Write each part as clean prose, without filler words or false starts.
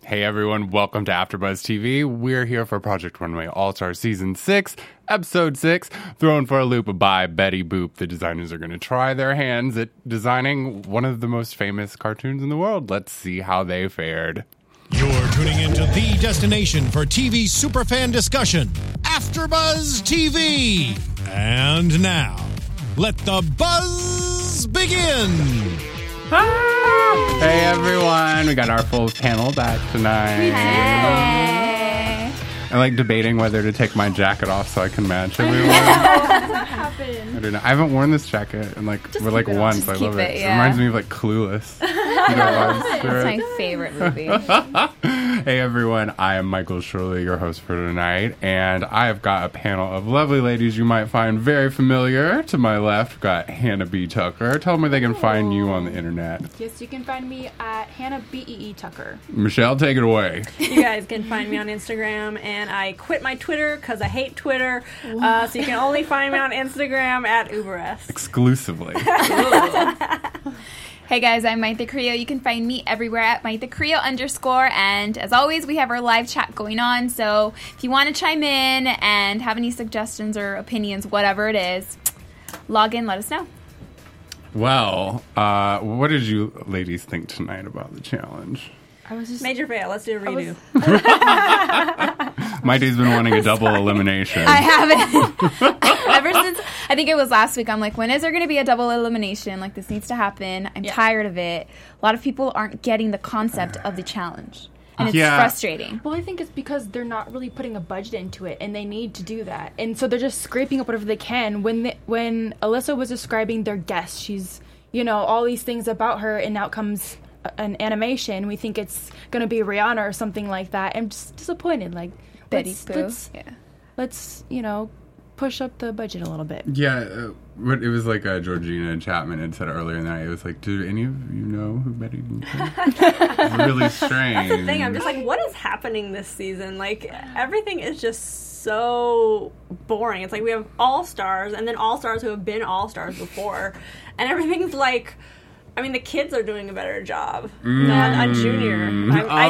Hey everyone, welcome to AfterBuzz TV. We're here for Project Runway All-Star Season 6, Episode 6, Thrown for a Loop by Betty Boop. The designers are going to try their hands at designing one of the most famous cartoons in the world. Let's see how they fared. You're tuning into the destination for TV superfan discussion, AfterBuzz TV. And now, let the buzz begin. Hey everyone, we got our full panel back tonight. Hey. I like debating whether to take my jacket off so I can match everyone. That happened. I don't know. I haven't worn this jacket in once. I love it. It reminds me of Clueless. It's my favorite movie. Hey everyone, I am Michael Shirley, your host for tonight, and I have got a panel of lovely ladies you might find very familiar. To my left, we've got Hannah B. Tucker. Tell them where they can find you on the internet. Yes, you can find me at Hannah B.E.E. Tucker. Michelle, take it away. You guys can find me on Instagram, and I quit my Twitter because I hate Twitter. So you can only find me on Instagram at UberS. Exclusively. Hey guys, I'm Maite Creo. You can find me everywhere at Maite Creo _. And as always, we have our live chat going on. So if you want to chime in and have any suggestions or opinions, whatever it is, log in, let us know. Well, what did you ladies think tonight about the challenge? I was just Major fail. Let's do a redo. Maite's been wanting a double elimination. I haven't. Ever since, I think it was last week, I'm like, when is there going to be a double elimination? Like, this needs to happen. I'm tired of it. A lot of people aren't getting the concept of the challenge. And it's frustrating. Well, I think it's because they're not really putting a budget into it, and they need to do that. And so they're just scraping up whatever they can. When Alyssa was describing their guest, she's, all these things about her, and out comes an animation. We think it's going to be Rihanna or something like that. I'm just disappointed. Like, Betty Boop. Let's push up the budget a little bit. Yeah, it was like Georgina Chapman had said earlier in the night. It was like, do any of you know who Betty Boop is? It's really strange. That's the thing. I'm just like, what is happening this season? Like, everything is just so boring. It's like we have all-stars, and then all-stars who have been all-stars before, and everything's like... I mean, the kids are doing a better job on Junior. I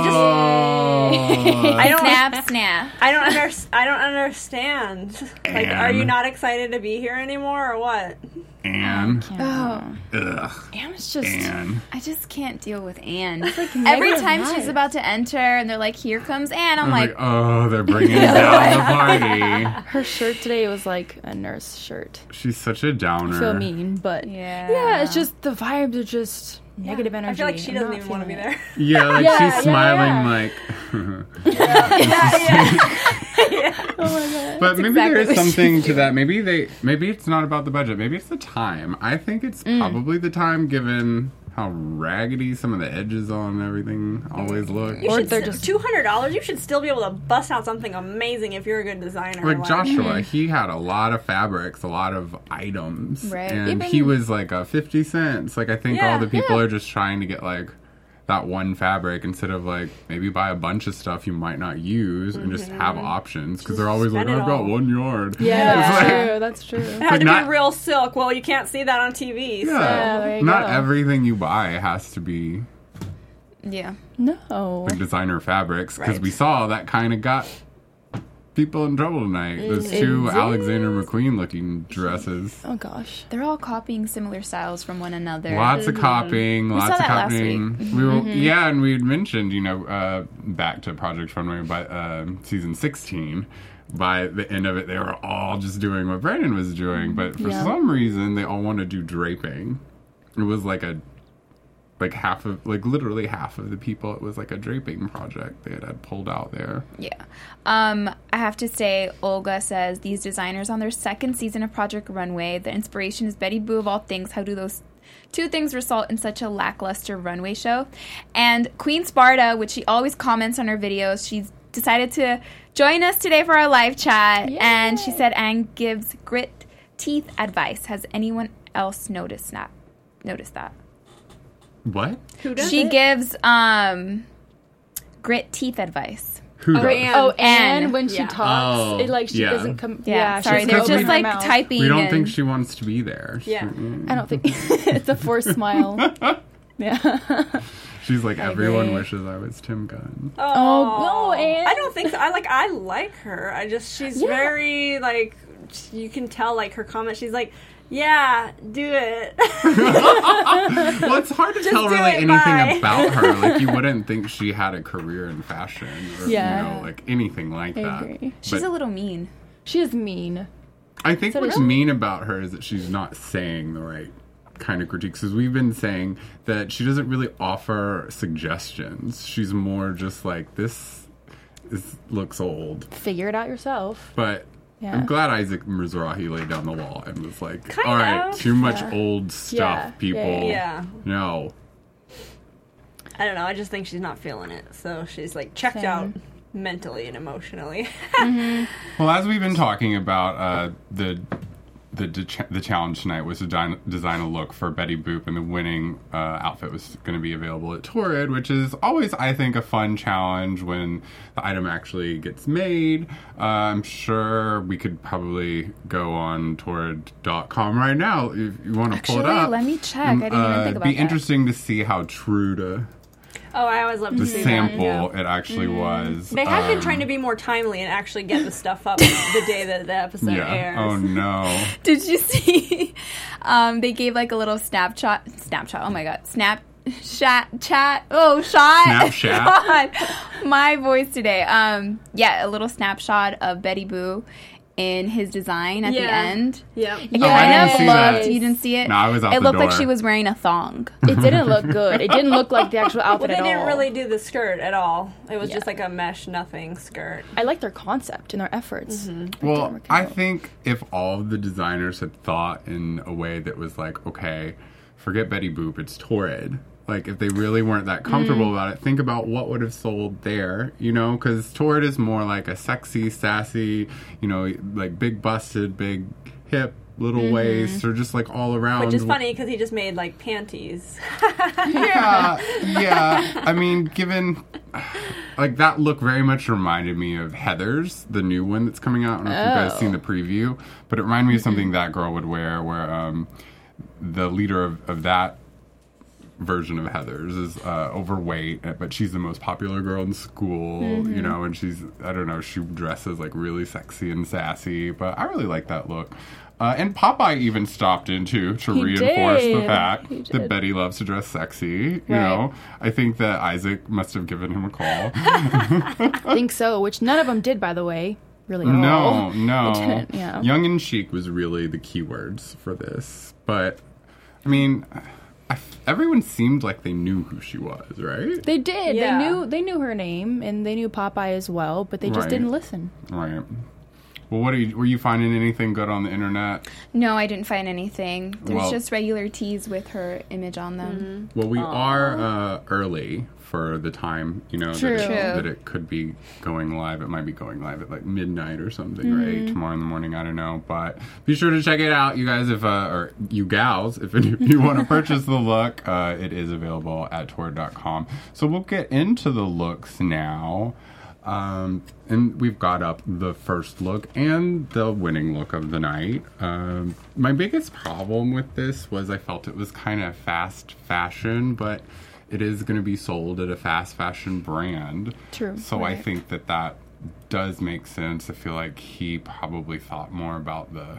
don't Snap. I don't understand. Like, are you not excited to be here anymore, or what? Anne. Anne is just... Anne. I just can't deal with Anne. It's like every time she's about to enter, and they're like, here comes Anne. I'm like... oh, they're bringing down the party. Her shirt today was like a nurse shirt. She's such a downer. I feel mean, but... Yeah, it's just... The vibes are just... Negative energy. I feel like she doesn't even want to be there. Yeah, she's smiling like... Yeah. Oh my God. But maybe there is something to that. Maybe it's not about the budget. Maybe it's the time. I think it's probably the time, given how raggedy some of the edges on everything always look. Or they're just $200. You should still be able to bust out something amazing if you're a good designer. Like Joshua, he had a lot of fabrics, a lot of items, right? And he was like 50 cents. Like I think all the people are just trying to get like that one fabric instead of like maybe buy a bunch of stuff you might not use and just have options because they're always like, I've got 1 yard. Yeah, that's true. It had to be real silk. Well, you can't see that on TV. Yeah, so. Not everything you buy has to be no like designer fabrics because we saw that kind of got people in trouble tonight. Those two Alexander McQueen looking dresses. Oh gosh, they're all copying similar styles from one another. Lots of copying. Lots of copying. Last week. We were and we had mentioned back to Project Runway by season 16. By the end of it, they were all just doing what Brandon was doing, but for some reason, they all want to do draping. It was literally half of the people, it was like a draping project they had pulled out there. Yeah. I have to say, Olga says, these designers on their second season of Project Runway, the inspiration is Betty Boop of all things. How do those two things result in such a lackluster runway show? And Queen Sparta, which she always comments on her videos, she's decided to join us today for our live chat. Yay. And she said Anne gives grit teeth advice. Has anyone else noticed that? What? Who does She it? gives grit teeth advice. Who does? Anne when she talks, Oh, it she yeah. doesn't come. Yeah, sorry, they're just like typing. We don't think she wants to be there. Yeah. I don't think it's a forced smile. Yeah. She's like, everyone agree. wishes I was Tim Gunn. Oh, no, and I don't think so. I like her. She's very, like, you can tell, like, her comments, she's like, yeah, do it. Well, it's hard to tell do really it, anything bye. about her. Like, you wouldn't think she had a career in fashion or, Yeah. you know, like, anything like I that. agree. She's But a little mean. she is mean. I think So what's does- mean about her is that she's not saying the right kind of critiques. Because we've been saying that she doesn't really offer suggestions. She's more just like, this looks old. Figure it out yourself. But Yeah. I'm glad Isaac Mizrahi laid down the law and was like, Kind all right, of. too much Yeah. old stuff, Yeah. people. Yeah. No. I don't know. I just think she's not feeling it. So she's, like, checked Same. out mentally and emotionally. Well, as we've been talking about, the challenge tonight was to design a look for Betty Boop, and the winning outfit was going to be available at Torrid, which is always, I think, a fun challenge when the item actually gets made. I'm sure we could probably go on Torrid.com right now if you want to pull it Actually, up. let me check. I didn't even think It'd about be that. interesting to see how true to Oh, I always love to the see sample that. Yeah. it actually was. They have been trying to be more timely and actually get the stuff up the day that the episode Yeah. airs. Oh no. Did you see? They gave like a little Snapchat. Oh my god, chat. Oh, shot. Snapchat. God, my voice today. Yeah, a little snapshot of Betty Boo in his design at the Yeah. end. Yeah. It Oh, I kind didn't of see looked. that. You didn't see it? No, I was out It the looked like door. she was wearing a thong. It didn't look good. It didn't look like the actual Well, outfit they at all. didn't really do the skirt at all. It was Yeah. just like a mesh nothing skirt. I like their concept and their efforts. Well, work I out. think if all of the designers had thought in a way that was like, okay, forget Betty Boop, it's Torrid. Like, if they really weren't that comfortable about it, think about what would have sold there, you know? Because Torrid is more like a sexy, sassy, you know, like big busted, big hip, little waist, or just like all around. Which is funny because he just made like panties. Yeah. I mean, given like that look very much reminded me of Heather's, the new one that's coming out. I don't know if you guys seen the preview, but it reminded me of something that girl would wear. Where the leader of that version of Heather's is overweight, but she's the most popular girl in school, you know, and she's, I don't know, she dresses like really sexy and sassy, but I really like that look. And Popeye even stopped in too to He reinforce the did. fact He that did. Betty loves to dress sexy. You Right. know, I think that Isaac must have given him a call. I think so, which none of them did, by the way. Really at all. No. They didn't, yeah. Young and chic was really the keywords for this, but I mean, everyone seemed like they knew who she was, right? They did. Yeah. They knew her name, and they knew Popeye as well, but they just Right. didn't listen. Right. Well, were you finding anything good on the internet? No, I didn't find anything. There's Well- just regular tees with her image on them. Well, we are early for the time, you know, True. that it could be going live. It might be going live at like midnight or something, right? Tomorrow in the morning, I don't know. But be sure to check it out, you guys, or you gals, if any of you want to purchase the look. It is available at Torrid.com. So we'll get into the looks now. And we've got up the first look and the winning look of the night. My biggest problem with this was I felt it was kind of fast fashion, but it is going to be sold at a fast fashion brand. True, So I right. think that does make sense. I feel like he probably thought more about the...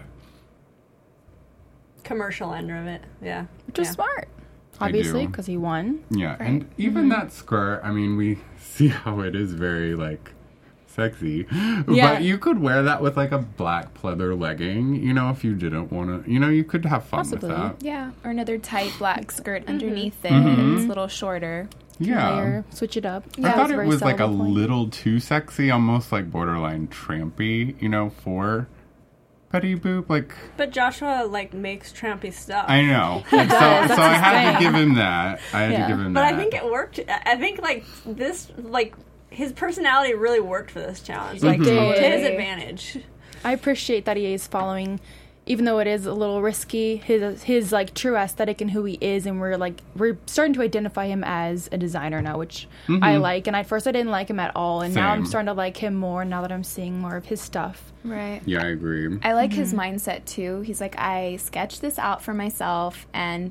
Commercial end of it. Yeah. Which was Yeah. smart. I Obviously, do. because he won. Yeah, and even that skirt, I mean, we see how it is very, like, sexy. Yeah. But you could wear that with, like, a black pleather legging, you know, if you didn't want to, you know, you could have fun Possibly. with that. Yeah, or another tight black skirt underneath it. It's a little shorter. Yeah. Layer, switch it up. I thought it's a it very was, like, a sellable point. little too sexy, almost, like, borderline trampy, you know, for Betty Boop. Like, But Joshua like makes trampy stuff. I know. So that's I his had to thing. give him that. I had Yeah. But that. I think it worked. I think like this like his personality really worked for this challenge. It Like did. to his advantage. I appreciate that he is following, even though it is a little risky, his like true aesthetic and who he is, and we're starting to identify him as a designer now, which I like. And at first I didn't like him at all, and now I'm Same. starting to like him more now that I'm seeing more of his stuff. Right. Yeah, I agree. I like his mindset too. He's like, I sketched this out for myself and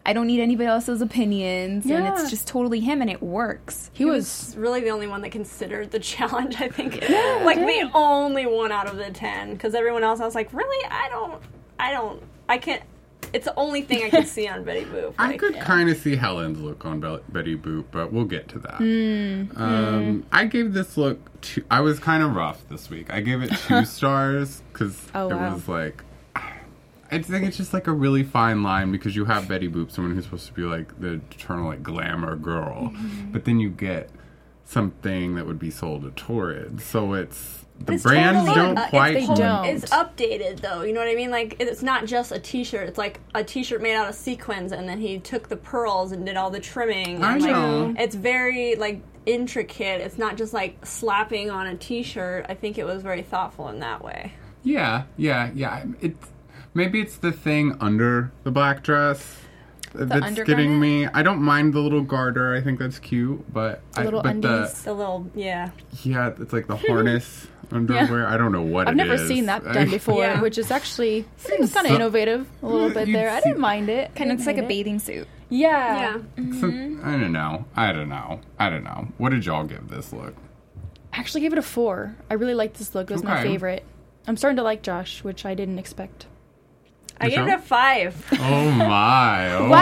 I don't need anybody else's opinions, and Yeah. it's just totally him, and it works. He was really the only one that considered the challenge, I think. Like, the only one out of the 10. Because everyone else, I was like, really? I can't. It's the only thing I can see on Betty Boop. I Like, could kind of see Helen's look on Betty Boop, but we'll get to that. I gave this look I was kind of rough this week. I gave it 2 stars because Oh, it wow. was like, I think it's just like a really fine line because you have Betty Boop, someone who's supposed to be like the eternal like glamour girl, but then you get something that would be sold at Torrid. So it's the It's brands totally don't quite. they don't. It's updated, though. You know what I mean? Like, it's not just a T-shirt. It's like a T-shirt made out of sequins, and then he took the pearls and did all the trimming. I And, like, know. it's very, like, intricate. It's not just, like, slapping on a T-shirt. I think it was very thoughtful in that way. Yeah. Maybe it's the thing under the black dress that's undergarment? getting me. I don't mind the little garter. I think that's cute, but little undies. The little, it's like the harness underwear. I don't know what I've it never is. seen that done before, Yeah. which is actually seems kind of so- innovative a little bit You'd there. I see- didn't mind it. Kind of looks like a Didn't hate it. bathing suit. Yeah. So, I don't know. What did y'all give this look? I actually gave it a 4. I really liked this look. It was my Okay. favorite. I'm starting to like Josh, which I didn't expect. I gave it a 5. Oh my! Oh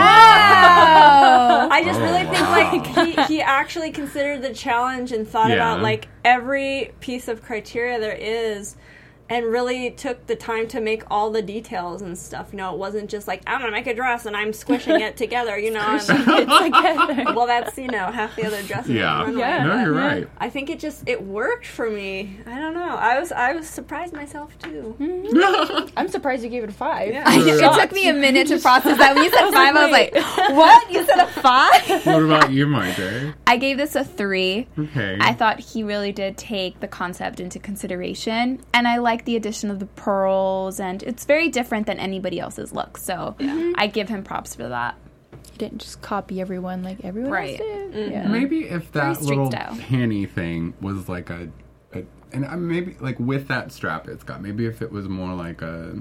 I just really think like he actually considered the challenge and thought Yeah. about like every piece of criteria there is, and really took the time to make all the details and stuff. You know, it wasn't just like I'm gonna make a dress and I'm squishing it together. You know, and, well, that's half the other dresses. Yeah. on the Yeah. runway, No, but you're right. I think it worked for me. I don't know. I was surprised myself too. I'm surprised you gave it a 5. Yeah. It took me a minute to process that. When you said 5, I was like, what? You said a 5? What about you, my day? I gave this a 3. Okay. I thought he really did take the concept into consideration, and I like the addition of the pearls, and it's very different than anybody else's look, so I give him props for that. You didn't just copy everyone like everyone Right. else did. Yeah. Maybe if that street little style. panty thing was like and maybe like with that strap it's got. Maybe if it was more like a.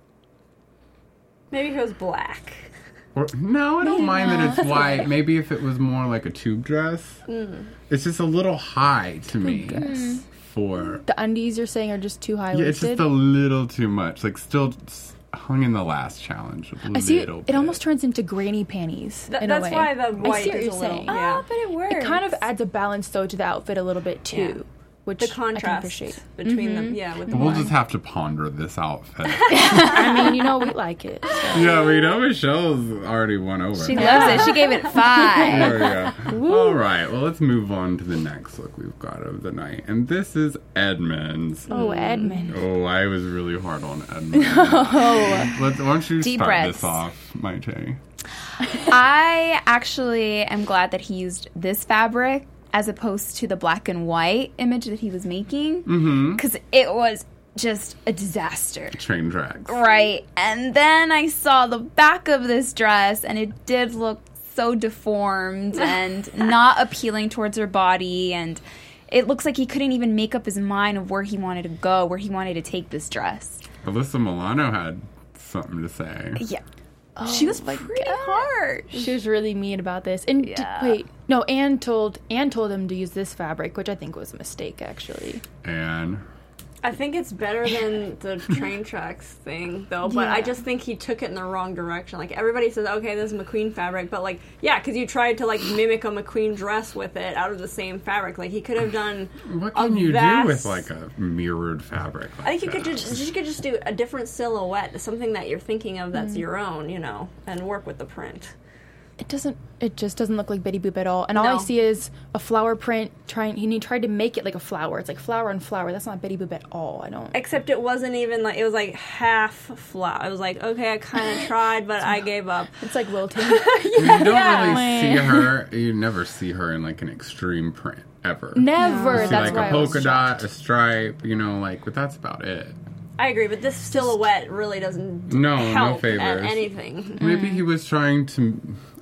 Maybe it was black. Or, no, I don't mind that it's white. Maybe if it was more like a tube dress. It's just a little high to me for. The undies you're saying are just too high Yeah, it's waisted. just a little too much. Like still hung in the last challenge a I see. little It bit. almost turns into granny panties in a That's way. why the I white see what is you're a little. saying. Yeah. but it works. It kind of adds a balance though to the outfit a little bit too, which The I can contrast appreciate. between them, with the We'll black. just have to ponder this outfit. I mean, you know, we like it. so. Yeah, we know Michelle's already won over. She loves it. She gave it 5. There we go. All right, well, let's move on to the next look we've got of the night. And this is Edmund's. Oh, Edmund. Oh, I was really hard on Edmund. Why don't you Deep start breaths. this off, Maite? I actually am glad that he used this fabric as opposed to the black and white image that he was making, because it was just a disaster. Train tracks. Right. And then I saw the back of this dress, and it did look so deformed and not appealing towards her body, and it looks like he couldn't even make up his mind of where he wanted to go, where he wanted to take this dress. Alyssa Milano had something to say. Yeah. She was pretty harsh. She was really mean about this. And Yeah. Anne told him to use this fabric, which I think was a mistake, actually. And I think it's better than the train tracks thing, though. But I just think he took it in the wrong direction. Like, everybody says, okay, this is McQueen fabric. But, like, yeah, because you tried to, like, mimic a McQueen dress with it out of the same fabric. Like, he could have done what can you do vast- with like a mirrored fabric? Like I think you could that? just do a different silhouette, something that you're thinking of that's your own, you know, and work with the print. It just doesn't look like Betty Boop at all. And all I No. see is a flower print he tried to make it like a flower. It's like flower on flower. That's not Betty Boop at all. I don't. Except it wasn't even like, it was like half flat. I was like, okay, I kind of tried, but I gave up. It's like wilting. You don't really see her. You never see her in like an extreme print ever. Never. You see That's like why a I was polka shocked. dot, a stripe. You know, like, but that's about it. I agree, but this silhouette really doesn't No help favors. at anything. Maybe he was trying to.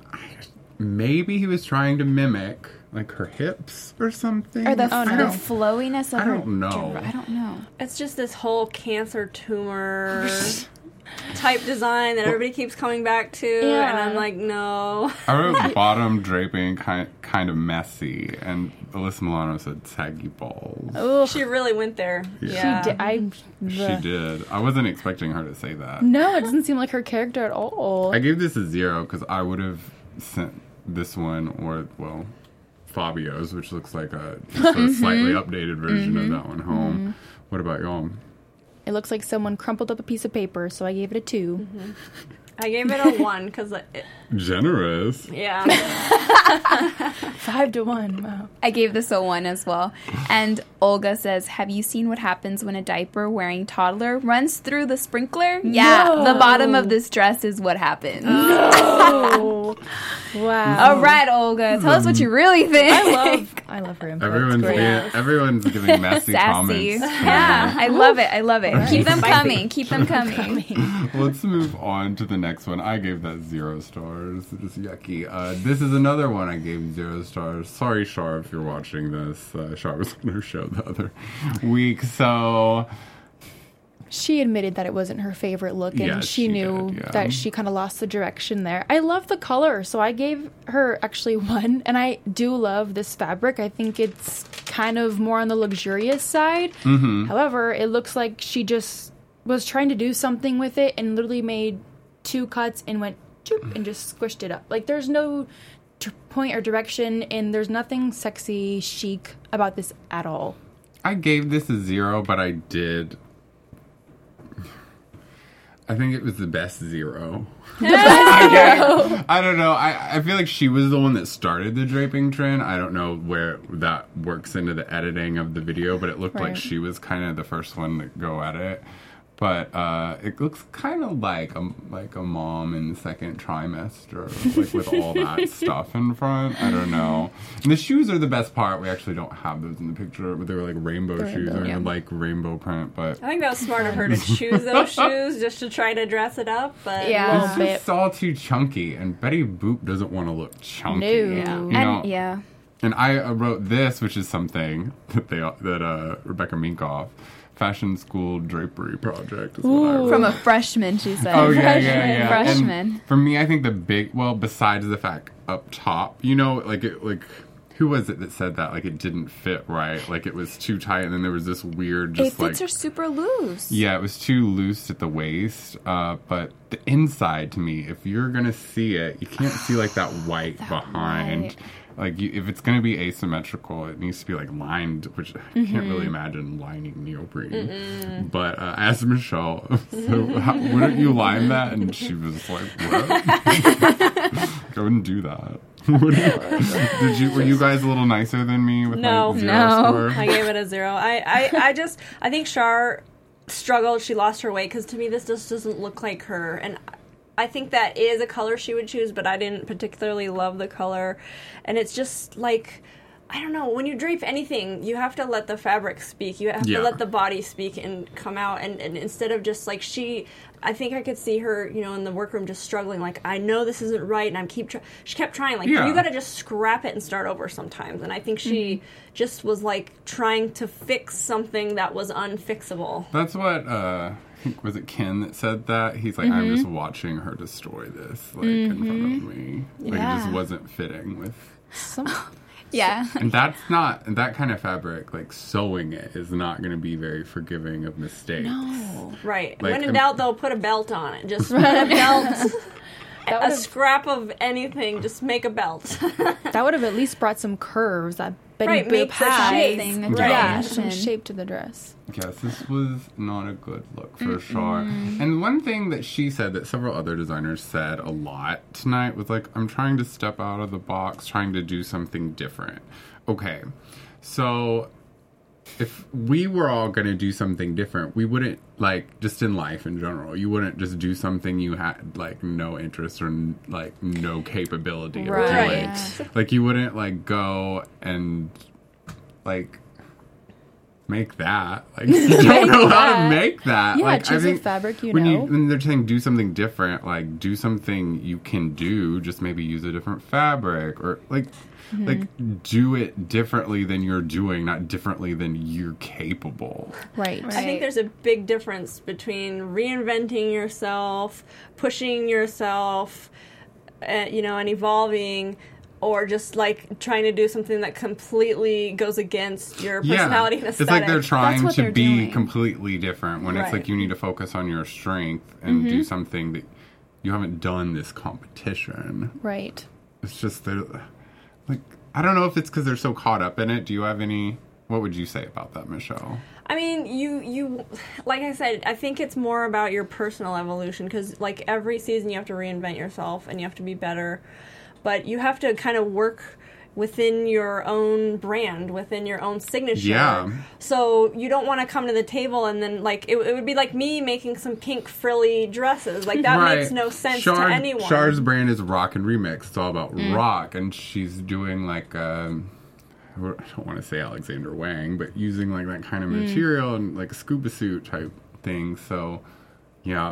Maybe he was trying to mimic like her hips or something. Or the, I the don't- flowiness of I her. don't know. I don't know. It's just this whole cancer tumor. type design that everybody keeps coming back to, Yeah. and I'm like, no. I wrote bottom draping kind of messy, and Alyssa Milano said saggy balls. Ugh. She really went there. Yeah. She did. I wasn't expecting her to say that. No, it doesn't seem like her character at all. I gave this a 0 because I would have sent this one, or, well, Fabio's, which looks like just a slightly updated version of that one home. What about y'all? It looks like someone crumpled up a piece of paper, so I gave it a 2. I gave it a 1 because, Generous. yeah. 5-1. Wow. I gave this a 1 as well. And Olga says, have you seen what happens when a diaper wearing toddler runs through the sprinkler? Yeah, No. the bottom of this dress is what happens. Oh. Wow. All right, Olga, tell us what you really think. I love her input. Everyone's giving messy Sassy. comments. Yeah, I love it. I love it. Keep them coming. Keep them coming. Let's move on to the next one. I gave that 0 stars. Just yucky. This is another one I gave 0 stars. Sorry, Shar, if you're watching this. Shar was on her show the other week, so... She admitted that it wasn't her favorite look, and Yeah, she she knew did, yeah. that she kind of lost the direction there. I love the color, so I gave her actually 1, and I do love this fabric. I think it's kind of more on the luxurious side. However, it looks like she just was trying to do something with it and literally made 2 cuts and went choop, and just squished it up. Like, there's no point or direction, and there's nothing sexy, chic about this at all. I gave this a 0, but I think it was the best 0. I don't know. I feel like she was the one that started the draping trend. I don't know where that works into the editing of the video, but it looked like Right. she was kind of the first one to go at it. But it looks kind of like a mom in the second trimester, like with all that stuff in front. I don't know. And the shoes are the best part. We actually don't have those in the picture, but they were like rainbow shoes or like rainbow print. But I think that was smart of her to choose those shoes just to try to dress it up. But Yeah. it's just all too chunky, and Betty Boop doesn't want to look chunky. No. You know? And yeah. And I wrote this, which is something that Rebecca Minkoff, Fashion School Drapery Project, is what I wrote. From a freshman, she said. Oh, yeah. Freshman. And for me, I think the big, well, besides the fact up top, you know, who was it that said that? Like, it didn't fit right. Like, it was too tight, and then there was this weird, It just fits her super loose. yeah, it was too loose at the waist. But the inside, to me, if you're going to see it, you can't see, like, that white behind. white. Like, if it's going to be asymmetrical, it needs to be, like, lined, which I can't really imagine lining neoprene. But I asked Michelle, so wouldn't you line that? And she was like, what? I wouldn't do that. Were you guys a little nicer than me with No. my 0 No. score? I gave it a 0. I think Shar struggled. She lost her way because to me this just doesn't look like her. And I think that is a color she would choose, but I didn't particularly love the color. And it's just like, I don't know, when you drape anything, you have to let the fabric speak. You have Yeah. to let the body speak and come out. And instead of just like I think I could see her, you know, in the workroom just struggling. Like, I know this isn't right, and she kept trying. Like, Yeah. you got to just scrap it and start over sometimes. And I think she just was like trying to fix something that was unfixable. That's what I think, was it Ken that said that? He's like, I'm just watching her destroy this, like, in front of me. Like, it just wasn't fitting with. Yeah. And that's not, that kind of fabric, like, sewing it is not going to be very forgiving of mistakes. No. Right. Like, When in doubt, though, put a belt on it. Just put a belt. A scrap of anything, just make a belt. That would have at least brought some curves that Betty Right, Boop make the has. shape. Yeah, some Definition. shape to the dress. Yes, this was not a good look for sure. And one thing that she said that several other designers said a lot tonight was like, I'm trying to step out of the box, trying to do something different. Okay, so if we were all going to do something different, we wouldn't, like, just in life in general, you wouldn't just do something you had, like, no interest or, like, no capability of Right. doing. Like, you wouldn't, like, go and, like, make that. Like, you don't know how to make that. Yeah, like, choose I a think fabric you when know. when they're saying do something different, like do something you can do, just maybe use a different fabric or like do it differently than you're doing, not differently than you're capable. Right. I think there's a big difference between reinventing yourself, pushing yourself, and evolving, or just like trying to do something that completely goes against your personality and aesthetic. It's like they're trying what to they're be doing. completely different when it's Right. like you need to focus on your strength and do something that you haven't done this competition. Right. It's just that, like, I don't know if it's because they're so caught up in it. Do you have what would you say about that, Michelle? I mean, you like I said, I think it's more about your personal evolution because, like, every season you have to reinvent yourself and you have to be better, but you have to kind of work within your own brand, within your own signature. Yeah. So you don't want to come to the table and then, like, it would be like me making some pink frilly dresses. Like, that makes no sense to anyone. Char's brand is rock and remix. It's all about rock, and she's doing like I don't want to say Alexander Wang, but using like that kind of material and like a scuba suit type thing. So, yeah.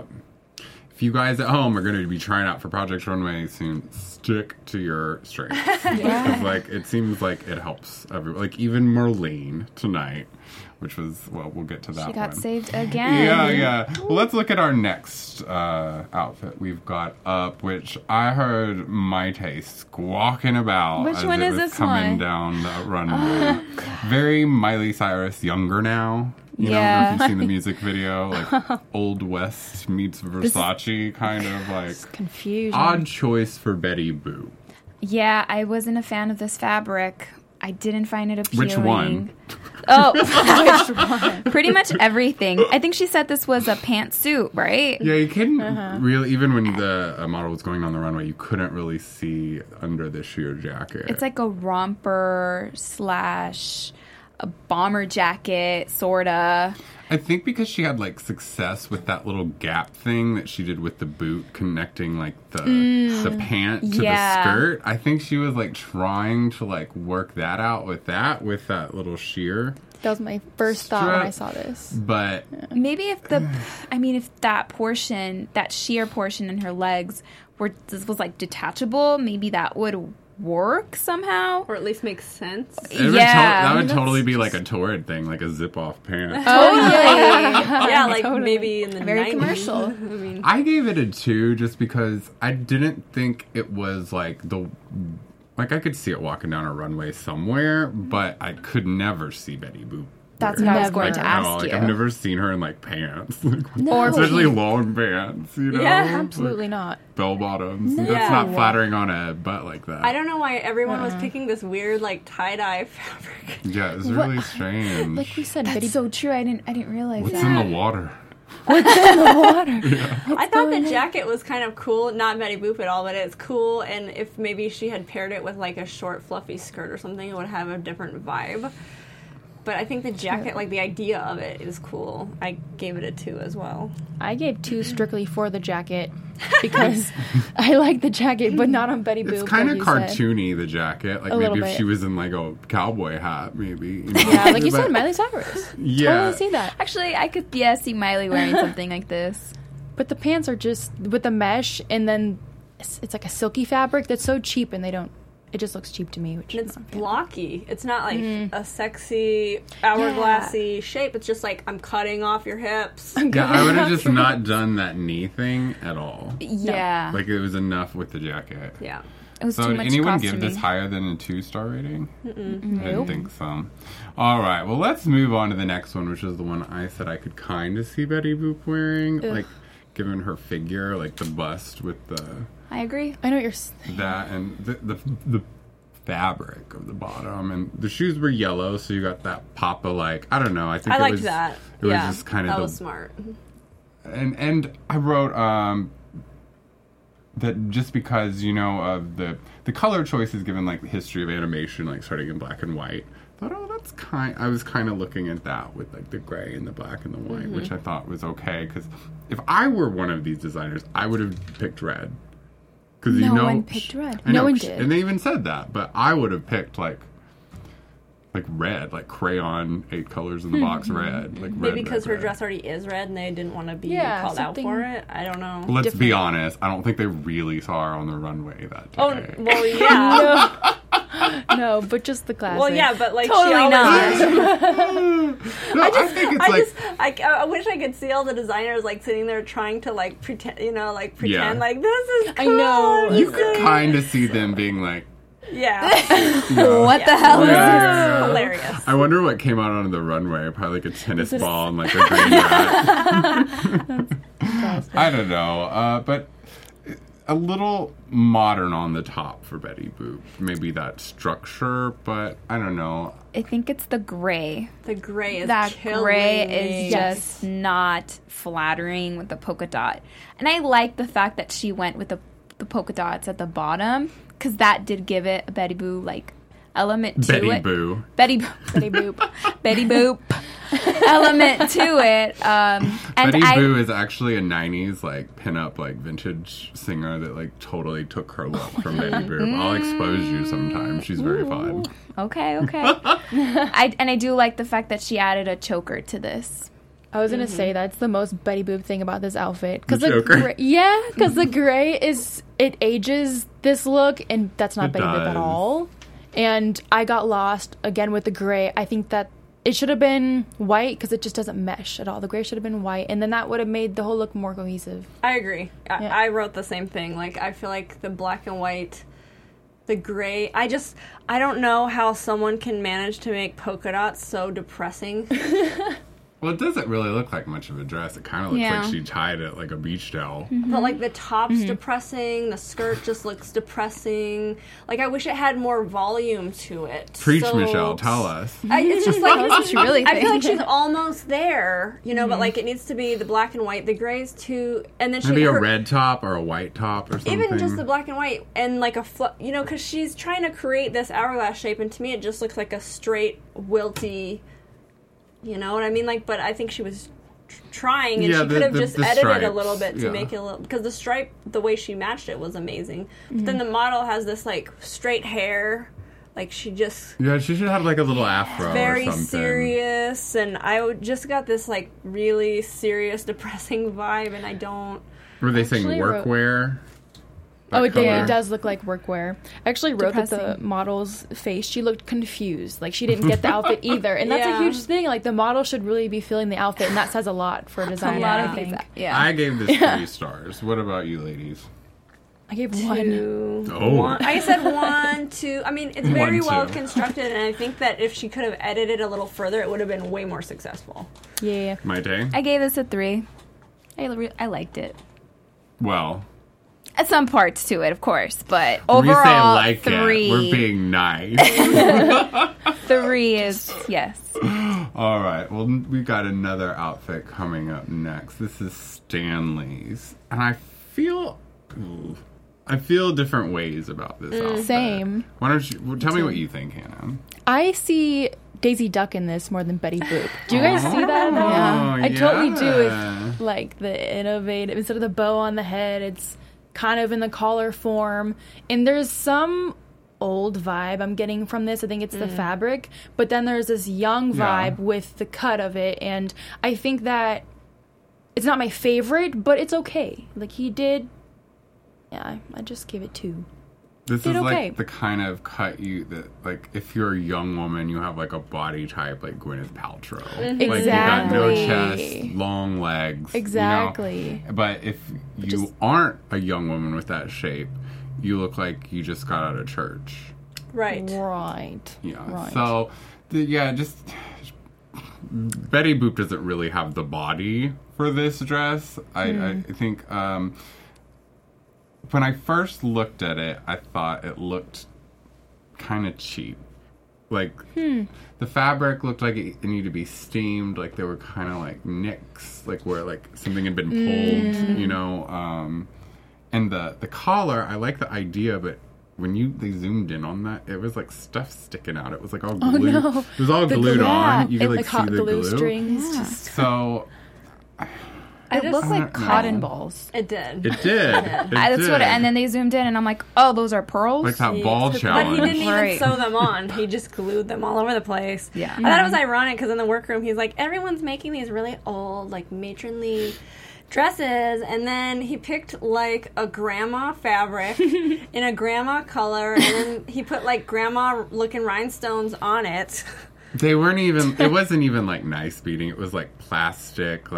If you guys at home are going to be trying out for Project Runway soon, stick to your strengths. Because, like, it seems like it helps everyone. Like, even Marlene tonight, which was, well, we'll get to that She got one. saved again. Yeah. Well, let's look at our next outfit we've got up, which I heard Maite squawking about Which as one it is was this coming one? down the runway. Very Miley Cyrus younger now. You know, Yeah. if you've seen the music video, like Old West meets Versace, kind of like Confusion. odd choice for Betty Boop. Yeah, I wasn't a fan of this fabric. I didn't find it appealing. Which one? Oh, which one? Pretty much everything. I think she said this was a pantsuit, right? Yeah, you couldn't really, even when the model was going on the runway, you couldn't really see under the sheer jacket. It's like a romper / a bomber jacket, sorta. I think because she had like success with that little gap thing that she did with the boot connecting like the pant to yeah. the skirt. I think she was like trying to like work that out with that little sheer. That was my first thought when Strap. I saw this. But Maybe if if that portion, that sheer portion in her legs was like detachable, maybe that would work somehow. Or at least makes sense. that would I mean, totally be like a Torrid thing, like a zip-off pant. Totally. Yeah, like Totally. maybe in the Very 90s. commercial. I mean, I gave it a 2 just because I didn't think it was like I could see it walking down a runway somewhere, but I could never see Betty Boop. That's wear what I it. was going Never. to At all. ask Like, you. I've never seen her in like pants, Or especially long pants. You know, Yeah, Absolutely not. bell bottoms. Yeah. That's not flattering on a butt like that. I don't know why everyone was picking this weird, like, tie-dye fabric. Yeah, it's really strange. Like we said, Betty That's so true. I didn't realize What's that. in the water? I thought the jacket was kind of cool. Not Betty Boop at all, but it's cool. And if maybe she had paired it with, like, a short, fluffy skirt or something, it would have a different vibe. But I think the jacket, like, the idea of it is cool. I gave it a 2 as well. I gave 2 strictly for the jacket because I like the jacket, but not on Betty Boop. It's kind of like you said. cartoony, the jacket. Like A maybe little if bit. she was in like a cowboy hat, maybe. You know? Yeah, like you said, But- Miley Cyrus. Yeah. Totally see that. Actually, I could see Miley wearing something like this. But the pants are just with the mesh, and then it's like a silky fabric that's so cheap, and it just looks cheap to me. Which And it's I'm not a fan of. blocky. It's not like a sexy, hourglassy shape. It's just like, I'm cutting off your hips. Yeah, I would have just not done that knee thing at all. Yeah. Like it was enough with the jacket. Yeah. It was So too did much anyone costuming. give this higher than a 2-star rating? I didn't think so. All right, well, let's move on to the next one, which is the one I said I could kind of see Betty Boop wearing. Like, given her figure, like the bust with I agree. I know what you're. that and the fabric of the bottom. And the shoes were yellow, so you got that pop of like, I don't know. I think I it liked was, that. It was Yeah, just kind of that the was smart. And I wrote that just because of the color choices given like the history of animation, like starting in black and white, I thought, that's I was kind of looking at that with like the gray and the black and the white, which I thought was okay because if I were one of these designers, I would have picked red. Because No one picked red. I know, No one did. and they even said that, but I would have picked like like red, like crayon 8 colors in the box red. Like Maybe red, because red, her dress already is red and they didn't want to be Yeah, called out something for it. I don't know. Let's be honest. I don't think they really saw her on the runway that day. Oh, well, yeah. No, but just the classic. Well, yeah, but like Totally she always not. No, I think it's I wish I could see all the designers like sitting there trying to like pretend, Yeah. like this is cool. I know. you could kind of see them being like, Yeah. What the hell is this? yeah. Hilarious. I wonder what came out on the runway. Probably like a tennis ball and like a green rat. I don't know. But a little modern on the top for Betty Boop. Maybe that structure, but I don't know. I think it's the gray. The gray is That killing gray me. is just not flattering with the polka dot. And I like the fact that she went with the polka dots at the bottom, because that did give it a Betty Boo like element to Betty it. Boo. Betty Boop. Betty Boop element to it. And Betty Boo is actually a 90s like pinup like vintage singer that like totally took her look from Betty Boop. I'll expose you sometime. She's very fun. Okay. I do like the fact that she added a choker to this. I was gonna say that's the most Betty Boop thing about this outfit, because The choker? because the gray it ages this look, and that's not It Betty Boop at does. all. And I got lost again with the gray. I think that it should have been white because it just doesn't mesh at all. The gray should have been white, and then that would have made the whole look more cohesive. I agree. Yeah. I wrote the same thing. Like, I feel like the black and white, the gray, I don't know how someone can manage to make polka dots so depressing. Well, it doesn't really look like much of a dress. It kind of looks Yeah. like she tied it like a beach towel. But, like, the top's depressing, the skirt just looks depressing. Like, I wish it had more volume to it. Preach, So- Michelle. Tell us. It's just like, What you really I feel like think? she's almost there, but, like, it needs to be the black and white, the grays too, and then Maybe a her- red top or a white top or something. Even just the black and white and like a because she's trying to create this hourglass shape, and to me it just looks like a straight wilty. You know what I mean? Like, but I think she was trying, and Yeah, she could have the just edited a stripes, little bit to yeah. make it a little, because the stripe, the way she matched it was amazing. But then the model has this like straight hair, like she just Yeah, she should have like a little afro or very something. serious, and just got this like really serious, depressing vibe, and I don't. Were they saying Actually wrote- workwear? Oh, That it color? does look like workwear. I actually wrote that the Depressing. model's face, she looked confused. Like, she didn't get the outfit either. And that's Yeah. a huge thing. Like, the model should really be feeling the outfit, and that says a lot for a designer, I think. Yeah. I gave this 3 stars. What about you, ladies? I gave one. Oh. I said 1, 2. I mean, it's very 1, 2. well constructed, and I think that if she could have edited a little further, it would have been way more successful. Yeah. My day? I gave this a 3. I liked it. Well, Some parts to it, of course, but when we say overall, like 3. it, we're being nice. 3 is yes. All right. Well, we got another outfit coming up next. This is Stanley's, and I feel different ways about this outfit. Same. Why don't you tell me what you think, Hannah? I see Daisy Duck in this more than Betty Boop. Do you guys see that? Oh, I totally do. yeah. With, like, the innovative, instead of the bow on the head, it's kind of in the collar form. And there's some old vibe I'm getting from this. I think it's the fabric. But then there's this young Yeah. vibe with the cut of it. And I think that it's not my favorite, but it's okay. Like, he did... Yeah, I just give it 2. This Did is okay. like the kind of cut that, like, if you're a young woman, you have like a body type like Gwyneth Paltrow. Like, you got no Exactly. chest, long legs. you know? Exactly. But if you Just- aren't a young woman with that shape, you look like you just got out of church. Right. Right. Yeah. Right. So, just Betty Boop doesn't really have the body for this dress. I think when I first looked at it, I thought it looked kind of cheap. Like the fabric looked like it needed to be steamed. Like there were kind of like nicks, like where like something had been pulled, you know. And the collar, I like the idea, but when they zoomed in on that, it was like stuff sticking out. It was like all glued. no. It was all glued on. You could and like hot see the glue glue. strings. Just So It looked like Cotton balls. It did. It did. That's what. And then they zoomed in, and I'm like, oh, those are pearls. Like that ball But challenge. he didn't even Right. sew them on. He just glued them all over the place. Yeah. I thought it was ironic because in the workroom, he's like, everyone's making these really old, like, matronly dresses, and then he picked like a grandma fabric in a grandma color, and then he put like grandma looking rhinestones on it. They weren't even. It wasn't even like nice beading. It was like plastic,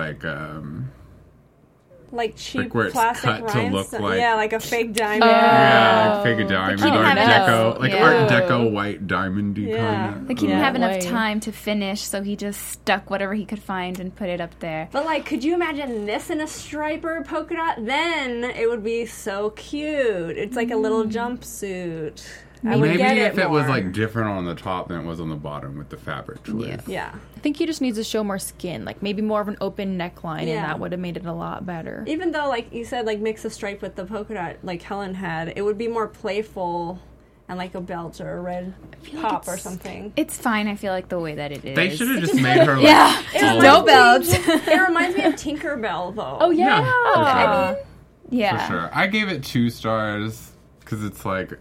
Like cheap Like where it's plastic cut to look rhinestones. like- Yeah, like a fake diamond. yeah, like fake a diamond, didn't Art have enough- Deco, like yeah. Art Deco white diamondy Yeah. kind Like of. he didn't have enough Way. time to finish, so he just stuck whatever he could find and put it up there. But like, could you imagine this in a striper polka dot? Then it would be so cute. It's like a little jumpsuit. I would Maybe get if it was more. like different on the top than it was on the bottom with the fabric choice. Yeah. I think he just needs to show more skin, like maybe more of an open neckline, Yeah. and that would have made it a lot better. Even though, like you said, like mix the stripe with the polka dot, like Helen had, it would be more playful and like a belt or a red pop or something. It's fine, I feel like, the way that it is. They should have just made her like Yeah, all- no belts. It reminds me of Tinkerbell, though. Oh yeah, Yeah, for Yeah. For sure. I gave it 2 stars because it's like.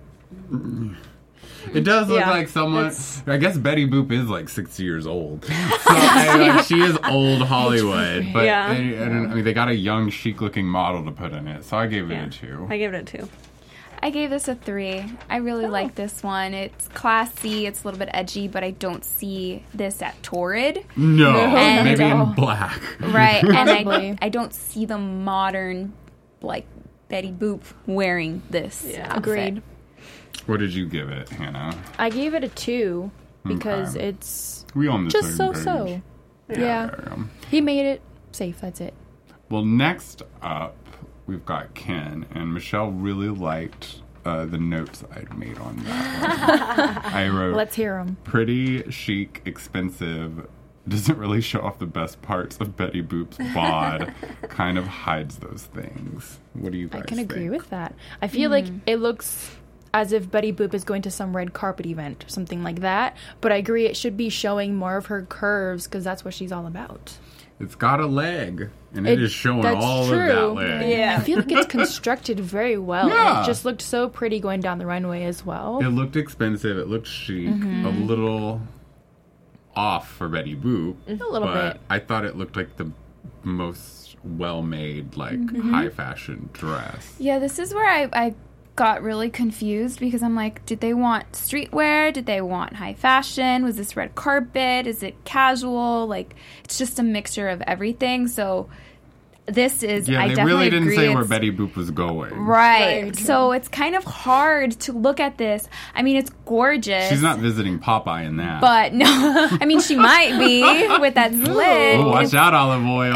It does look Yeah, like someone. I guess Betty Boop is like 60 years old. So like, she is old Hollywood. But Yeah. I mean, they got a young, chic looking model to put in it. So I gave it a 2. I gave it a 2. I gave this a 3. I really like this one. It's classy, it's a little bit edgy, but I don't see this at Torrid. No, And- maybe in black. Right, and Possibly. I don't see the modern, like, Betty Boop wearing this outfit. agreed. What did you give it, Hannah? I gave it a 2 because Okay. it's We on the just same so. page. Yeah, he made it safe. That's it. Well, next up, we've got Ken, and Michelle really liked the notes I'd made on that one. I wrote, Let's hear him. pretty, chic, expensive, doesn't really show off the best parts of Betty Boop's bod, kind of hides those things. What do you guys I can agree think? with that. I feel like it looks as if Betty Boop is going to some red carpet event or something like that. But I agree, it should be showing more of her curves because that's what she's all about. It's got a leg, and it is showing that's all of true. that leg. Yeah. I feel like it's constructed very well. Yeah. And it just looked so pretty going down the runway as well. It looked expensive, it looked chic, a little off for Betty Boop. A little but bit. I thought it looked like the most well-made, like, high-fashion dress. Yeah, this is where I got really confused because I'm like, did they want streetwear? Did they want high fashion? Was this red carpet? Is it casual? Like, it's just a mixture of everything. So this is, Yeah, I they definitely really didn't agree say where it's- Betty Boop was going. Right. So it's kind of hard to look at this. I mean, it's gorgeous. She's not visiting Popeye in that. But no, I mean, she might be with that slit. Oh, watch out, olive oil.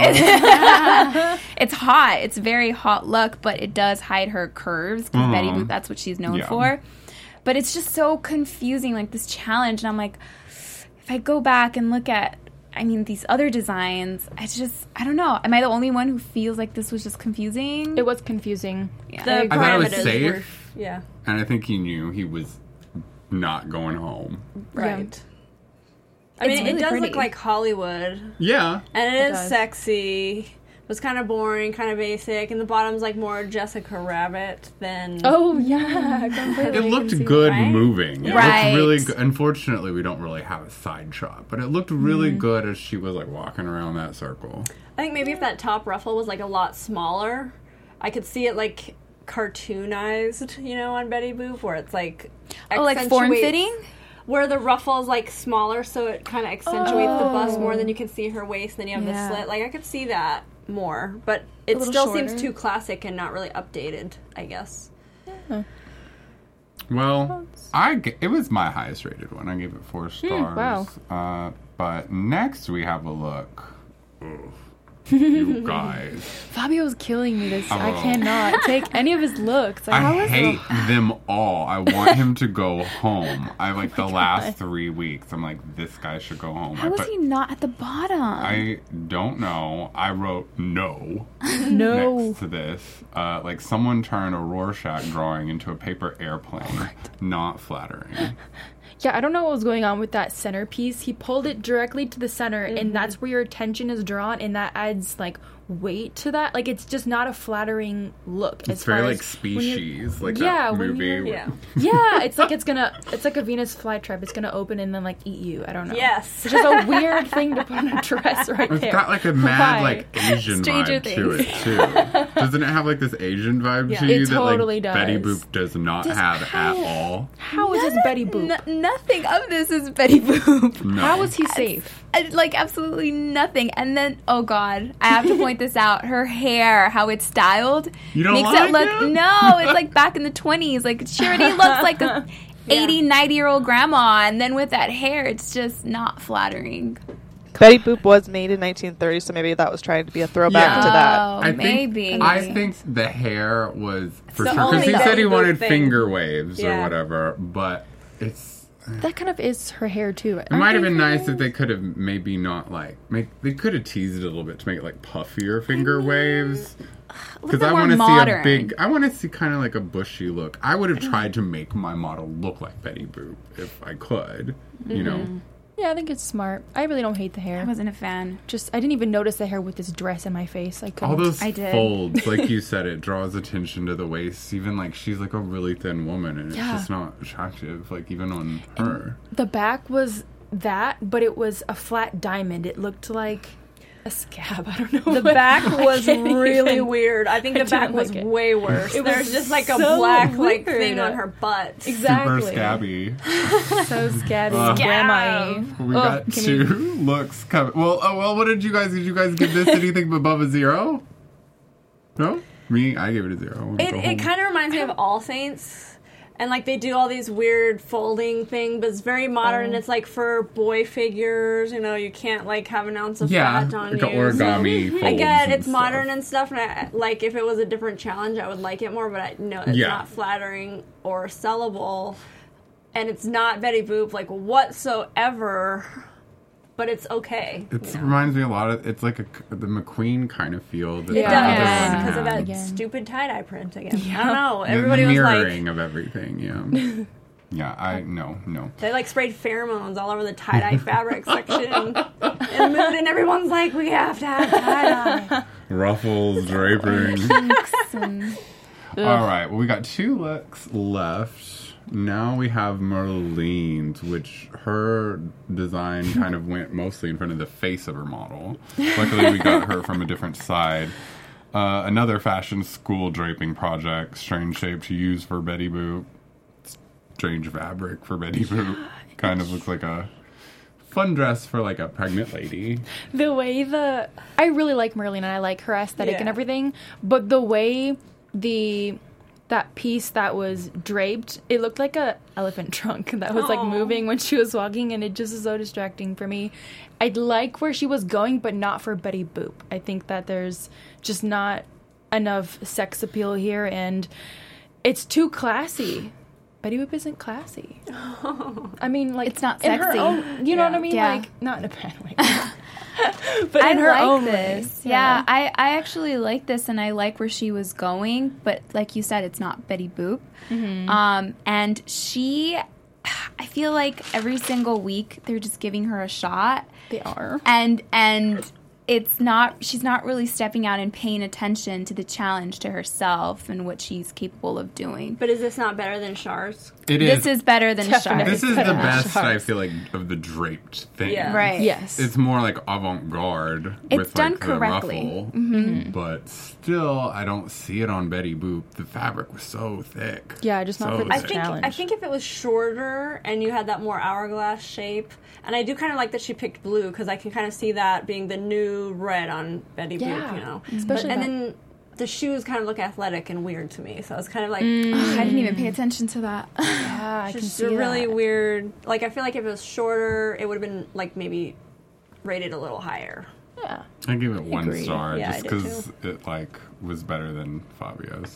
It's hot. It's very hot look, but it does hide her curves because Betty Boop, that's what she's known Yeah. for. But it's just so confusing, like this challenge. And I'm like, if I go back and look at, I mean, these other designs, I don't know. Am I the only one who feels like this was just confusing? It was confusing. Yeah. The I thought it was parameters safe. were- yeah. And I think he knew he was not going home. Right. I It's mean, really it does pretty. look like Hollywood. Yeah. And It it is does. sexy. It was kind of boring, kind of basic. And the bottom's like more Jessica Rabbit than... Oh, yeah. completely. It I looked can see good right? moving. It Right. looked really good. Unfortunately, we don't really have a side shot, but it looked really good as she was like walking around that circle. I think maybe if that top ruffle was like a lot smaller, I could see it like cartoonized, you know, on Betty Boop, where it's like... Oh, like accentuates- form-fitting? Where the ruffle's like smaller, so it kind of accentuates the bust more, then you can see her waist, then you have Yeah. the slit. Like, I could see that more, but it little still seems shorter. too classic and not really updated, I guess. Well, it was my highest rated one. I gave it 4 stars. wow. But next we have a look. Oof. You guys. Fabio's killing me I Oh. cannot take any of his looks. Like, how I is hate them all. I want him to go home. I like the last 3 weeks. I'm like, this guy should go home. How was he not at the bottom? I don't know. I wrote no no. next to this. Like someone turned a Rorschach drawing into a paper airplane. Not flattering. Yeah, I don't know what was going on with that centerpiece. He pulled it directly to the center, and that's where your attention is drawn, and that adds like weight to that. Like, it's just not a flattering look. It's very like Species, like yeah, that when movie. you're- Yeah. Yeah, it's like it's like a Venus flytrap. It's gonna open and then like eat you. I don't know. Yes. It's just a weird thing to put on a dress right It's there. got like a mad Why? like Asian Stranger vibe to it too. Doesn't it have like this Asian vibe Yeah. to you It that totally like Betty does. Boop does not have at all? How is this Betty Boop? Nothing of this is Betty Boop. No. How is he safe? Like absolutely nothing. And then, oh god, I have to point this out. Her hair, how it's styled, You don't makes like it look. it? No, it's like back in the 20s. Like she already looks like a 80, 90-year-old grandma, and then with that hair, it's just not flattering. Betty Boop was made in 1930, so maybe that was trying to be a throwback Yeah. to that. Oh, I think, maybe. I think the hair was for the sure because only he said Betty he Boop wanted thing. finger waves or Yeah. whatever, but it's. That kind of is her hair too. It might have been nice if they could have maybe not like they could have teased it a little bit to make it like puffier finger waves. Because bit I more want to see modern. a big, I want to see kind of like a bushy look. I would have tried to make my model look like Betty Boop if I could, you know. Yeah, I think it's smart. I really don't hate the hair. I wasn't a fan. Just I didn't even notice the hair with this dress in my face. I couldn't. All those I did. folds, like you said, it draws attention to the waist. Even like she's like a really thin woman, and it's Yeah. just not attractive. Like even on her. The back was that, but it was a flat diamond. It looked like a scab. I don't know. The back was can't really even- weird. I think the I back don't was like it. way worse. It was There's just like a so black like weird. thing on her butt. Exactly. Super scabby. So scabby. Ugh. Grandma-y. We Ugh, got can two looks coming. Well, what did you guys give this anything above a 0? No? Me, I gave it a 0. It kind of reminds me of All Saints. And like they do all these weird folding thing, but it's very modern. And it's like for boy figures, you know, you can't like have an ounce of fat on like you. an origami folds I get and it's modern stuff. and stuff, and I, like if it was a different challenge, I would like it more. But I know it's Yeah. not flattering or sellable, and it's not Betty Boop like whatsoever. But it's okay. It reminds me a lot of, it's like the McQueen kind of feel. That It the does other Yeah. one because of had. that Again. stupid tie-dye print again. I don't know. The Everybody was like, mirroring of everything, yeah. Yeah, no. they like sprayed pheromones all over the tie-dye fabric section in the mood, and everyone's like, we have to have tie-dye. Ruffles, draping. And- All right, well, we got 2 looks left. Now we have Merline's, which her design kind of went mostly in front of the face of her model. Luckily, we got her from a different side. Another fashion school draping project, strange shape to use for Betty Boop. Strange fabric for Betty Boop. Kind of looks like a fun dress for like a pregnant lady. The way I really like Merlin and I like her aesthetic and Yeah. everything, but the way that piece that was draped, it looked like a elephant trunk that was like Aw. moving when she was walking, and it just is so distracting for me. I'd like where she was going, but not for Betty Boop. I think that there's just not enough sex appeal here, and it's too classy. Betty Boop isn't classy. I mean, like, It's not in her sexy. own, you know what I mean? Yeah. Like, not in a bad way. But I in her like own this. way. Yeah, I actually like this, and I like where she was going. But like you said, it's not Betty Boop. And she, I feel like every single week they're just giving her a shot, They are. and it's not. She's not really stepping out and paying attention to the challenge to herself and what she's capable of doing. But is this not better than Char's? It This is better than Definitely. Shark. This is the better than best, I Sharks. feel like, of the draped thing. Yeah. Right. Yes. It's more like avant-garde It's with done like correctly. the ruffle, but still, I don't see it on Betty Boop. The fabric was so thick. Yeah, just not for this I thick. think challenge. I think if it was shorter and you had that more hourglass shape, and I do kind of like that she picked blue because I can kind of see that being the new red on Betty Yeah, Boop, you know. especially and that- then the shoes kind of look athletic and weird to me, so it's kind of like I didn't even pay attention to that. yeah, I can just see a really that. weird. Like I feel like if it was shorter, it would have been like maybe rated a little higher. Yeah. I give it 1 Agreed. star Yeah, I just did because it like was better than Fabio's.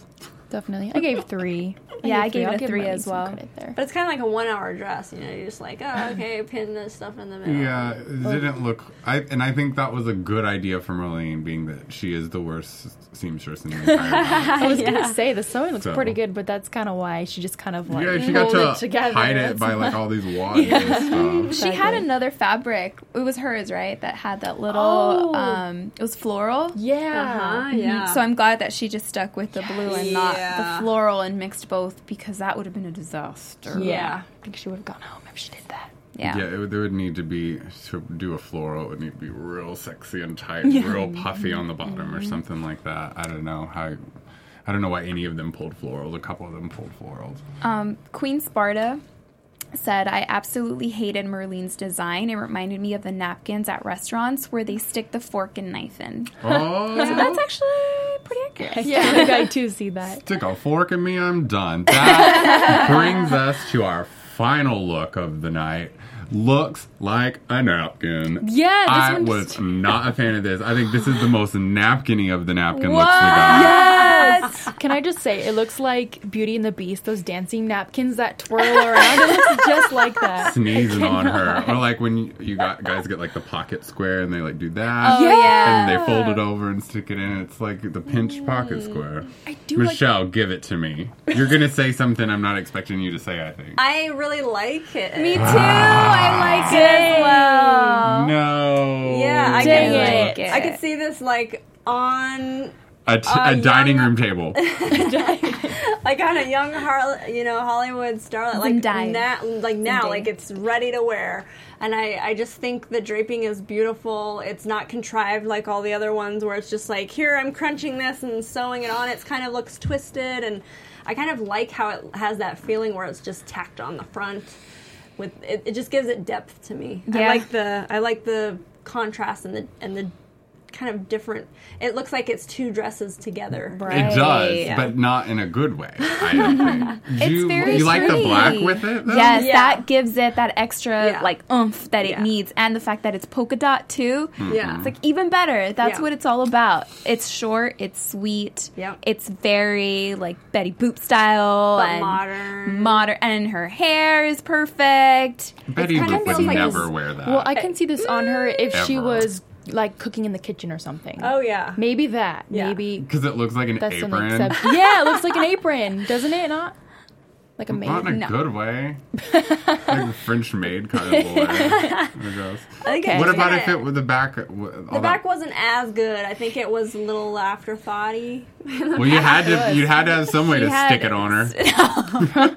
Definitely. I gave 3. Yeah, I gave I'll it a 3 Miley as some well. credit there. But it's kind of like a 1 hour dress, you know. You're just like, oh, okay, pin this stuff in the middle. Yeah, it didn't look. I think that was a good idea from Marlene, being that she is the worst seamstress in the entire house. I was gonna say the sewing looks So- pretty good, but that's kind of why she just kind of like Yeah, she got pulled it to together. hide it by like all these wads and stuff. She had Exactly. another fabric. It was hers, right? That had that little. Oh. It was floral. Yeah. Yeah. So I'm glad that she just stuck with the blue and not Yeah. the floral and mixed both, because that would have been a disaster. Yeah. I think she would have gone home if she did that. Yeah. There would need to be, to do a floral, it would need to be real sexy and tight, real puffy on the bottom or something like that. I don't know why any of them pulled florals. A couple of them pulled florals. Queen Sparta said, I absolutely hated Merlene's design. It reminded me of the napkins at restaurants where they stick the fork and knife in. Oh, That's actually pretty accurate. Yeah, I think I too see that. stick a fork in me, I'm done. That brings us to our final look of the night. Looks like a napkin. Yeah, this I one was just- not a fan of this. I think this is the most napkin-y of the napkin looks we got. Yes. Can I just say, it looks like Beauty and the Beast, those dancing napkins that twirl around. It looks just like that. Sneezing on her. Or like when you got guys get like the pocket square and they like do that. Oh, yeah. And then they fold it over and stick it in. It's like the pinch pocket square. I do like Michelle, give it to me. You're going to say something I'm not expecting you to say, I think. I really like it. Me too. I like it as well. No. Yeah, I Dang could, it. I could see this like on A dining young- room table. like on a young Hollywood starlet, like Zendaya. now, Zendaya. like it's ready to wear. And I just think the draping is beautiful. It's not contrived like all the other ones where it's just like, here, I'm crunching this and sewing it on. It kind of looks twisted, and I kind of like how it has that feeling where it's just tacked on the front. With it just gives it depth to me. Yeah. I like the contrast and the kind of different. It looks like it's two dresses together. Right. It does, Yeah. but not in a good way, I don't think. It's very you like the pretty. black with it, though? Yes, Yeah. that gives it that extra Yeah. like oomph that it Yeah. needs, and the fact that it's polka dot too. Yeah. It's like even better. That's Yeah. what it's all about. It's short, it's sweet. Yeah. It's very like Betty Boop style But and modern. modern, and her hair is perfect. Betty kind of Boop would feels like never this- wear that. Well, I can see this on her if she Ever. was like cooking in the kitchen or something. Oh yeah. Maybe that. Yeah. Maybe Because it looks like an that's an apron. exception. Yeah, it looks like an apron, doesn't it? Not like a maid. Not in a No. good way. Like a French maid kind of way. There it goes. I think Okay. What about gonna- if it with the back? The back wasn't as good. I think it was a little afterthoughty. Well, you had to have some way She to had stick it on her.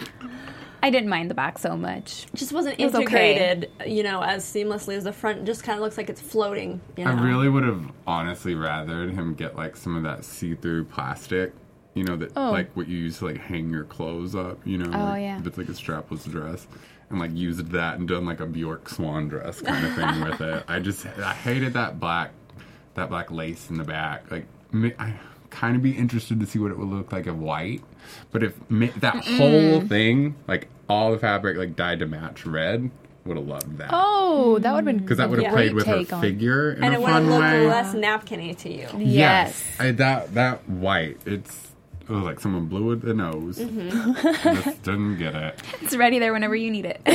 I didn't mind the back so much. It just wasn't It was okay. integrated, as seamlessly as the front. It just kind of looks like it's floating. I really would have honestly rathered him get like some of that see-through plastic. That like what you use to like hang your clothes up. Oh, like, yeah. if it's like a strapless dress. And like used that and done like a Bjork swan dress kind of thing with it. I hated that black lace in the back. Like I kind of be interested to see what it would look like of white. But if that whole thing, like all the fabric, like dyed to match red, would have loved that. Oh, that would have been Because that would have Yeah. played with her Take on- figure in and a it would have fun looked way. less napkin-y to you. Yes. That white, it was like someone blew it the nose. I just didn't get it. It's ready there whenever you need it.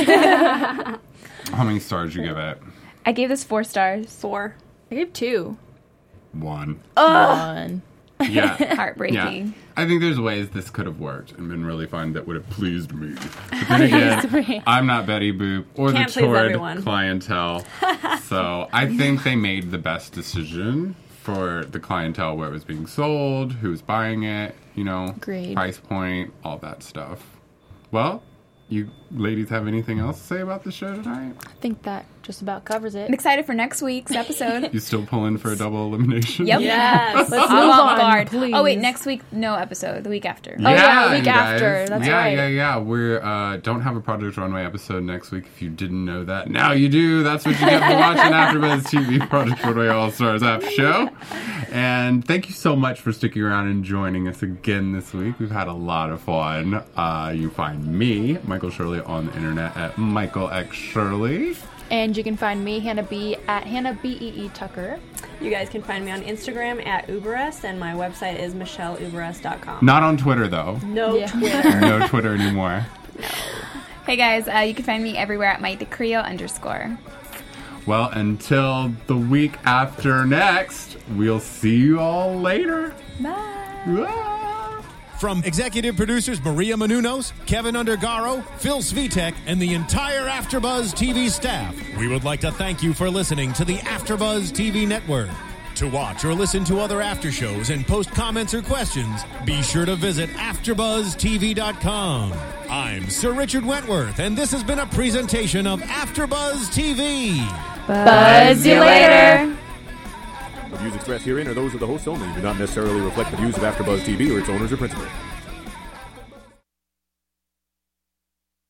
How many stars you give it? I gave this 4 stars. 4. I gave 2. 1. One. Yeah. Heartbreaking. Yeah. I think there's ways this could have worked and been really fun that would have pleased me. But then again, I'm not Betty Boop or Can't the please Torrid everyone. clientele. So I think they made the best decision for the clientele where it was being sold, who was buying it, Agreed. price point, all that stuff. Well, you ladies have anything else to say about the show tonight? I think that just about covers it. I'm excited for next week's episode. You still pulling for a double elimination? Yep. Yes. Let's I'm move on on, guard. please. Oh wait, next week no episode. The week after. yeah, week you after. That's yeah, right. Yeah. We're don't have a Project Runway episode next week. If you didn't know that, now you do. That's what you get for watching AfterBuzz TV Project Runway All Stars After Show. And thank you so much for sticking around and joining us again this week. We've had a lot of fun. You find me, Michael Shirley, on the internet at Michael X Shirley. And you can find me, Hannah B, at Hannah BEE Tucker. You guys can find me on Instagram at Uberest, and my website is michelleUberest.com. Not on Twitter, though. No Yeah. Twitter. No Twitter anymore. Hey guys, you can find me everywhere at MikeTheCreo_. Well, until the week after next, we'll see you all later. Bye. Ah. From executive producers Maria Menounos, Kevin Undergaro, Phil Svitek, and the entire AfterBuzz TV staff, we would like to thank you for listening to the AfterBuzz TV network. To watch or listen to other after shows and post comments or questions, be sure to visit AfterBuzzTV.com. I'm Sir Richard Wentworth, and this has been a presentation of AfterBuzz TV. Buzz you later. The views expressed herein are those of the hosts only and do not necessarily reflect the views of AfterBuzz TV or its owners or principals.